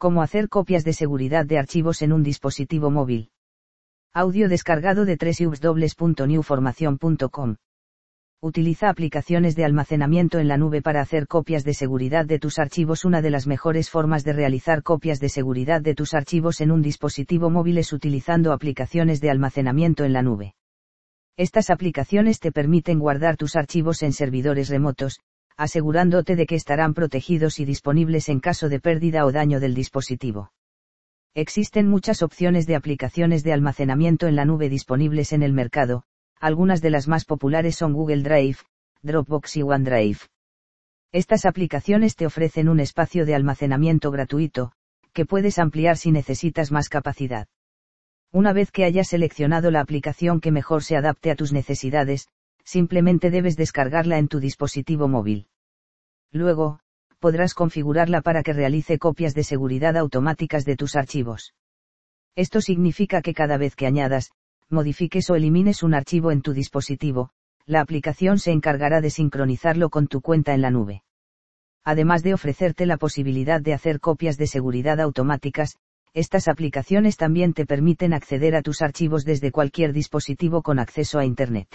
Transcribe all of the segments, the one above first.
Cómo hacer copias de seguridad de archivos en un dispositivo móvil. Audio descargado de www.newformacion.com. Utiliza aplicaciones de almacenamiento en la nube para hacer copias de seguridad de tus archivos. Una de las mejores formas de realizar copias de seguridad de tus archivos en un dispositivo móvil es utilizando aplicaciones de almacenamiento en la nube. Estas aplicaciones te permiten guardar tus archivos en servidores remotos, asegurándote de que estarán protegidos y disponibles en caso de pérdida o daño del dispositivo. Existen muchas opciones de aplicaciones de almacenamiento en la nube disponibles en el mercado. Algunas de las más populares son Google Drive, Dropbox y OneDrive. Estas aplicaciones te ofrecen un espacio de almacenamiento gratuito, que puedes ampliar si necesitas más capacidad. Una vez que hayas seleccionado la aplicación que mejor se adapte a tus necesidades, simplemente debes descargarla en tu dispositivo móvil. Luego, podrás configurarla para que realice copias de seguridad automáticas de tus archivos. Esto significa que cada vez que añadas, modifiques o elimines un archivo en tu dispositivo, la aplicación se encargará de sincronizarlo con tu cuenta en la nube. Además de ofrecerte la posibilidad de hacer copias de seguridad automáticas, estas aplicaciones también te permiten acceder a tus archivos desde cualquier dispositivo con acceso a Internet.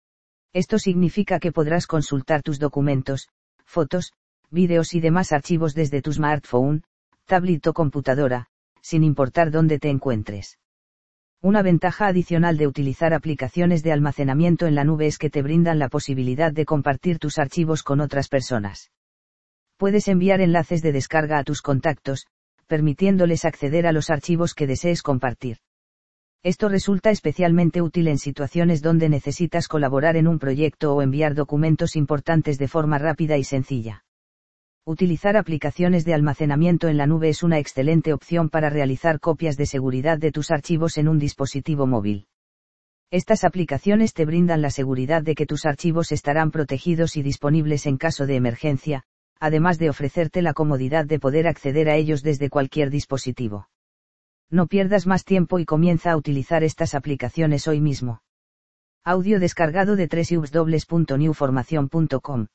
Esto significa que podrás consultar tus documentos, fotos, vídeos y demás archivos desde tu smartphone, tablet o computadora, sin importar dónde te encuentres. Una ventaja adicional de utilizar aplicaciones de almacenamiento en la nube es que te brindan la posibilidad de compartir tus archivos con otras personas. Puedes enviar enlaces de descarga a tus contactos, permitiéndoles acceder a los archivos que desees compartir. Esto resulta especialmente útil en situaciones donde necesitas colaborar en un proyecto o enviar documentos importantes de forma rápida y sencilla. Utilizar aplicaciones de almacenamiento en la nube es una excelente opción para realizar copias de seguridad de tus archivos en un dispositivo móvil. Estas aplicaciones te brindan la seguridad de que tus archivos estarán protegidos y disponibles en caso de emergencia, además de ofrecerte la comodidad de poder acceder a ellos desde cualquier dispositivo. No pierdas más tiempo y comienza a utilizar estas aplicaciones hoy mismo. Audio descargado de www.newformacion.com.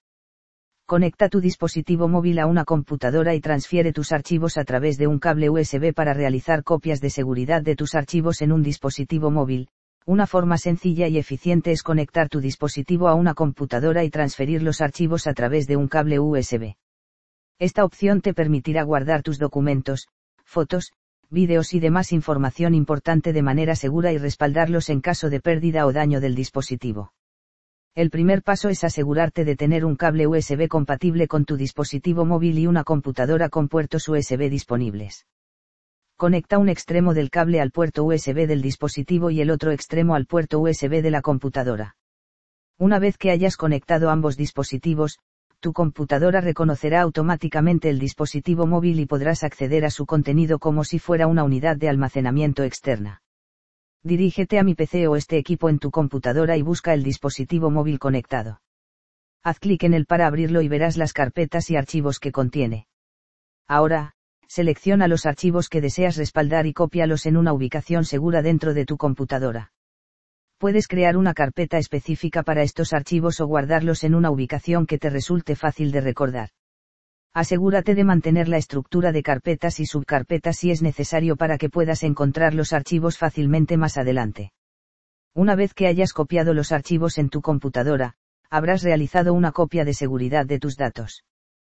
Conecta tu dispositivo móvil a una computadora y transfiere tus archivos a través de un cable USB para realizar copias de seguridad de tus archivos en un dispositivo móvil. Una forma sencilla y eficiente es conectar tu dispositivo a una computadora y transferir los archivos a través de un cable USB. Esta opción te permitirá guardar tus documentos, fotos, vídeos y demás información importante de manera segura y respaldarlos en caso de pérdida o daño del dispositivo. El primer paso es asegurarte de tener un cable USB compatible con tu dispositivo móvil y una computadora con puertos USB disponibles. Conecta un extremo del cable al puerto USB del dispositivo y el otro extremo al puerto USB de la computadora. Una vez que hayas conectado ambos dispositivos, tu computadora reconocerá automáticamente el dispositivo móvil y podrás acceder a su contenido como si fuera una unidad de almacenamiento externa. Dirígete a Mi PC o este equipo en tu computadora y busca el dispositivo móvil conectado. Haz clic en él para abrirlo y verás las carpetas y archivos que contiene. Ahora, selecciona los archivos que deseas respaldar y cópialos en una ubicación segura dentro de tu computadora. Puedes crear una carpeta específica para estos archivos o guardarlos en una ubicación que te resulte fácil de recordar. Asegúrate de mantener la estructura de carpetas y subcarpetas si es necesario para que puedas encontrar los archivos fácilmente más adelante. Una vez que hayas copiado los archivos en tu computadora, habrás realizado una copia de seguridad de tus datos.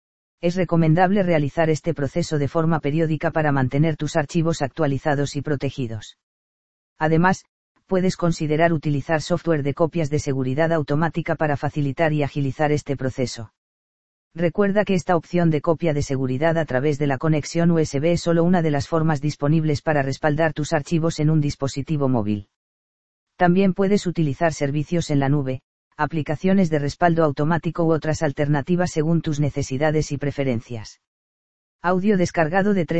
Es recomendable realizar este proceso de forma periódica para mantener tus archivos actualizados y protegidos. Además, puedes considerar utilizar software de copias de seguridad automática para facilitar y agilizar este proceso. Recuerda que esta opción de copia de seguridad a través de la conexión USB es solo una de las formas disponibles para respaldar tus archivos en un dispositivo móvil. También puedes utilizar servicios en la nube, aplicaciones de respaldo automático u otras alternativas según tus necesidades y preferencias. Audio descargado de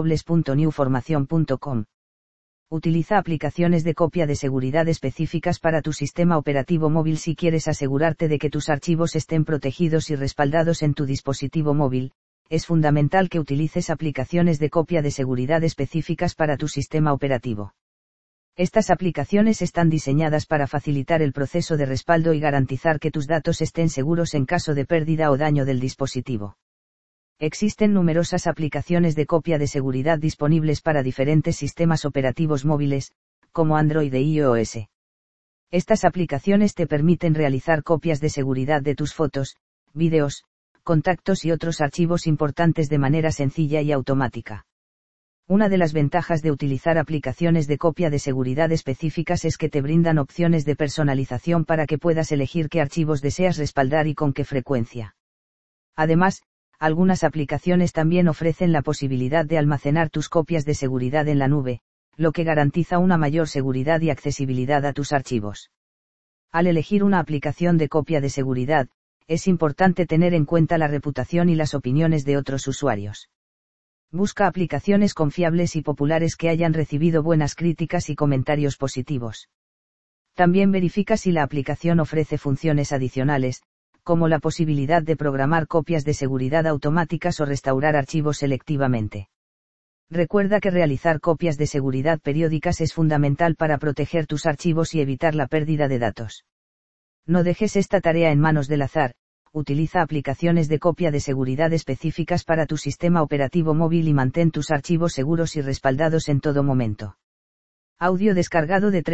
www.newformacion.com. Utiliza aplicaciones de copia de seguridad específicas para tu sistema operativo móvil si quieres asegurarte de que tus archivos estén protegidos y respaldados en tu dispositivo móvil. Es fundamental que utilices aplicaciones de copia de seguridad específicas para tu sistema operativo. Estas aplicaciones están diseñadas para facilitar el proceso de respaldo y garantizar que tus datos estén seguros en caso de pérdida o daño del dispositivo. Existen numerosas aplicaciones de copia de seguridad disponibles para diferentes sistemas operativos móviles, como Android e iOS. Estas aplicaciones te permiten realizar copias de seguridad de tus fotos, vídeos, contactos y otros archivos importantes de manera sencilla y automática. Una de las ventajas de utilizar aplicaciones de copia de seguridad específicas es que te brindan opciones de personalización para que puedas elegir qué archivos deseas respaldar y con qué frecuencia. Además, algunas aplicaciones también ofrecen la posibilidad de almacenar tus copias de seguridad en la nube, lo que garantiza una mayor seguridad y accesibilidad a tus archivos. Al elegir una aplicación de copia de seguridad, es importante tener en cuenta la reputación y las opiniones de otros usuarios. Busca aplicaciones confiables y populares que hayan recibido buenas críticas y comentarios positivos. También verifica si la aplicación ofrece funciones adicionales, como la posibilidad de programar copias de seguridad automáticas o restaurar archivos selectivamente. Recuerda que realizar copias de seguridad periódicas es fundamental para proteger tus archivos y evitar la pérdida de datos. No dejes esta tarea en manos del azar, utiliza aplicaciones de copia de seguridad específicas para tu sistema operativo móvil y mantén tus archivos seguros y respaldados en todo momento. Audio descargado de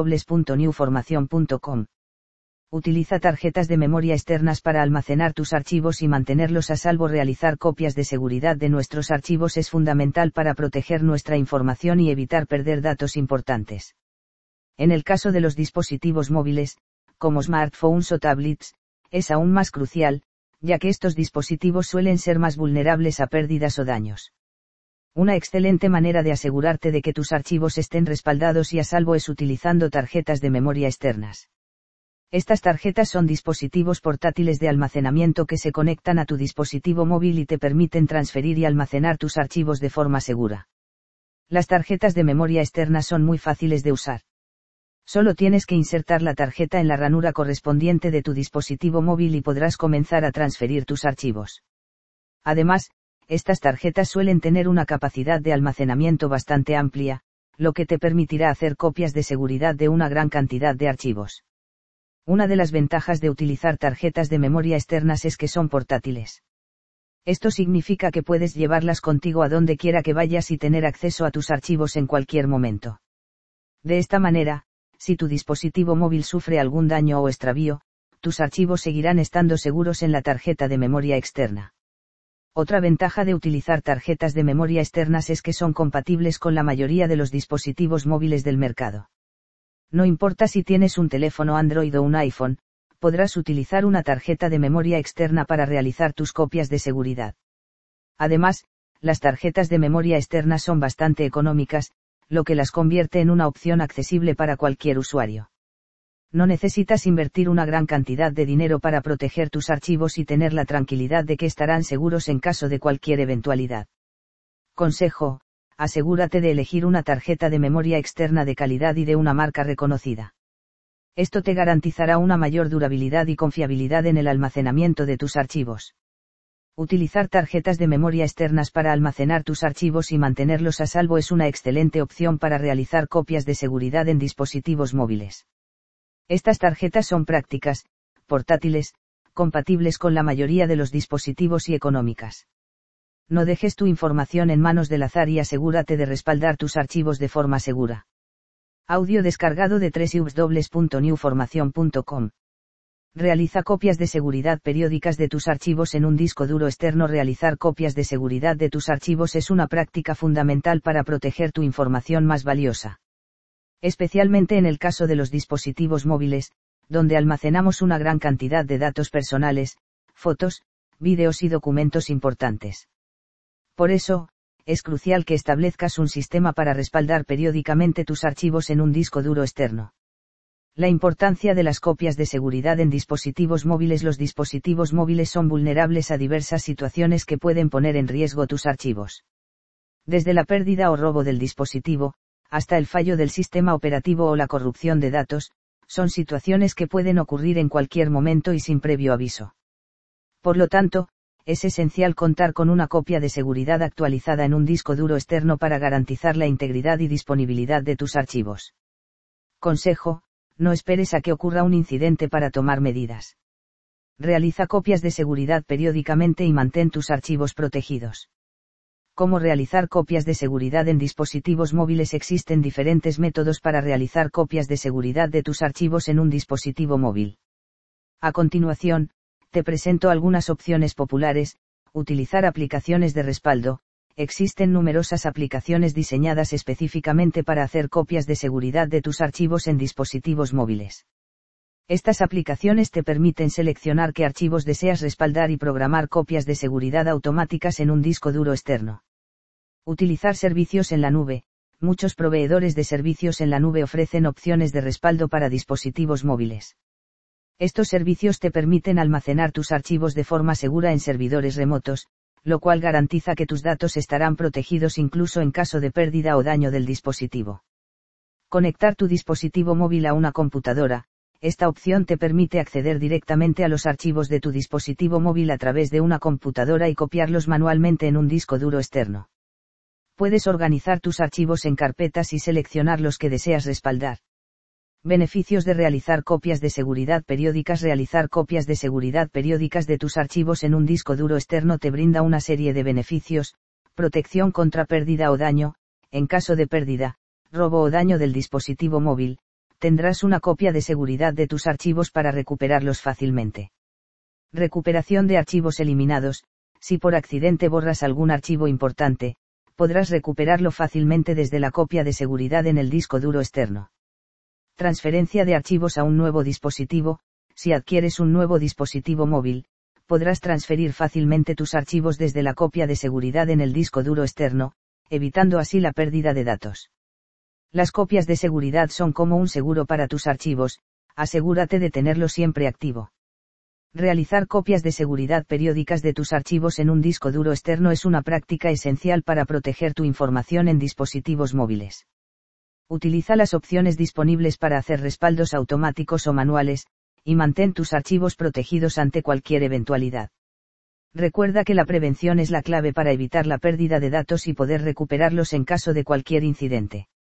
www.newformacion.com. Utiliza tarjetas de memoria externas para almacenar tus archivos y mantenerlos a salvo. Realizar copias de seguridad de nuestros archivos es fundamental para proteger nuestra información y evitar perder datos importantes. En el caso de los dispositivos móviles, como smartphones o tablets, es aún más crucial, ya que estos dispositivos suelen ser más vulnerables a pérdidas o daños. Una excelente manera de asegurarte de que tus archivos estén respaldados y a salvo es utilizando tarjetas de memoria externas. Estas tarjetas son dispositivos portátiles de almacenamiento que se conectan a tu dispositivo móvil y te permiten transferir y almacenar tus archivos de forma segura. Las tarjetas de memoria externa son muy fáciles de usar. Solo tienes que insertar la tarjeta en la ranura correspondiente de tu dispositivo móvil y podrás comenzar a transferir tus archivos. Además, estas tarjetas suelen tener una capacidad de almacenamiento bastante amplia, lo que te permitirá hacer copias de seguridad de una gran cantidad de archivos. Una de las ventajas de utilizar tarjetas de memoria externas es que son portátiles. Esto significa que puedes llevarlas contigo a donde quiera que vayas y tener acceso a tus archivos en cualquier momento. De esta manera, si tu dispositivo móvil sufre algún daño o extravío, tus archivos seguirán estando seguros en la tarjeta de memoria externa. Otra ventaja de utilizar tarjetas de memoria externas es que son compatibles con la mayoría de los dispositivos móviles del mercado. No importa si tienes un teléfono Android o un iPhone, podrás utilizar una tarjeta de memoria externa para realizar tus copias de seguridad. Además, las tarjetas de memoria externa son bastante económicas, lo que las convierte en una opción accesible para cualquier usuario. No necesitas invertir una gran cantidad de dinero para proteger tus archivos y tener la tranquilidad de que estarán seguros en caso de cualquier eventualidad. Consejo: asegúrate de elegir una tarjeta de memoria externa de calidad y de una marca reconocida. Esto te garantizará una mayor durabilidad y confiabilidad en el almacenamiento de tus archivos. Utilizar tarjetas de memoria externas para almacenar tus archivos y mantenerlos a salvo es una excelente opción para realizar copias de seguridad en dispositivos móviles. Estas tarjetas son prácticas, portátiles, compatibles con la mayoría de los dispositivos y económicas. No dejes tu información en manos del azar y asegúrate de respaldar tus archivos de forma segura. Audio descargado de www.newformacion.com. Realiza copias de seguridad periódicas de tus archivos en un disco duro externo. Realizar copias de seguridad de tus archivos es una práctica fundamental para proteger tu información más valiosa. Especialmente en el caso de los dispositivos móviles, donde almacenamos una gran cantidad de datos personales, fotos, vídeos y documentos importantes. Por eso, es crucial que establezcas un sistema para respaldar periódicamente tus archivos en un disco duro externo. La importancia de las copias de seguridad en dispositivos móviles. Los dispositivos móviles son vulnerables a diversas situaciones que pueden poner en riesgo tus archivos. Desde la pérdida o robo del dispositivo, hasta el fallo del sistema operativo o la corrupción de datos, son situaciones que pueden ocurrir en cualquier momento y sin previo aviso. Por lo tanto, es esencial contar con una copia de seguridad actualizada en un disco duro externo para garantizar la integridad y disponibilidad de tus archivos. Consejo: no esperes a que ocurra un incidente para tomar medidas. Realiza copias de seguridad periódicamente y mantén tus archivos protegidos. ¿Cómo realizar copias de seguridad en dispositivos móviles? Existen diferentes métodos para realizar copias de seguridad de tus archivos en un dispositivo móvil. A continuación, te presento algunas opciones populares. Utilizar aplicaciones de respaldo. Existen numerosas aplicaciones diseñadas específicamente para hacer copias de seguridad de tus archivos en dispositivos móviles. Estas aplicaciones te permiten seleccionar qué archivos deseas respaldar y programar copias de seguridad automáticas en un disco duro externo. Utilizar servicios en la nube. Muchos proveedores de servicios en la nube ofrecen opciones de respaldo para dispositivos móviles. Estos servicios te permiten almacenar tus archivos de forma segura en servidores remotos, lo cual garantiza que tus datos estarán protegidos incluso en caso de pérdida o daño del dispositivo. Conectar tu dispositivo móvil a una computadora. Esta opción te permite acceder directamente a los archivos de tu dispositivo móvil a través de una computadora y copiarlos manualmente en un disco duro externo. Puedes organizar tus archivos en carpetas y seleccionar los que deseas respaldar. Beneficios de realizar copias de seguridad periódicas. Realizar copias de seguridad periódicas de tus archivos en un disco duro externo te brinda una serie de beneficios: protección contra pérdida o daño. En caso de pérdida, robo o daño del dispositivo móvil, tendrás una copia de seguridad de tus archivos para recuperarlos fácilmente. Recuperación de archivos eliminados. Si por accidente borras algún archivo importante, podrás recuperarlo fácilmente desde la copia de seguridad en el disco duro externo. Transferencia de archivos a un nuevo dispositivo. Si adquieres un nuevo dispositivo móvil, podrás transferir fácilmente tus archivos desde la copia de seguridad en el disco duro externo, evitando así la pérdida de datos. Las copias de seguridad son como un seguro para tus archivos. Asegúrate de tenerlo siempre activo. Realizar copias de seguridad periódicas de tus archivos en un disco duro externo es una práctica esencial para proteger tu información en dispositivos móviles. Utiliza las opciones disponibles para hacer respaldos automáticos o manuales, y mantén tus archivos protegidos ante cualquier eventualidad. Recuerda que la prevención es la clave para evitar la pérdida de datos y poder recuperarlos en caso de cualquier incidente.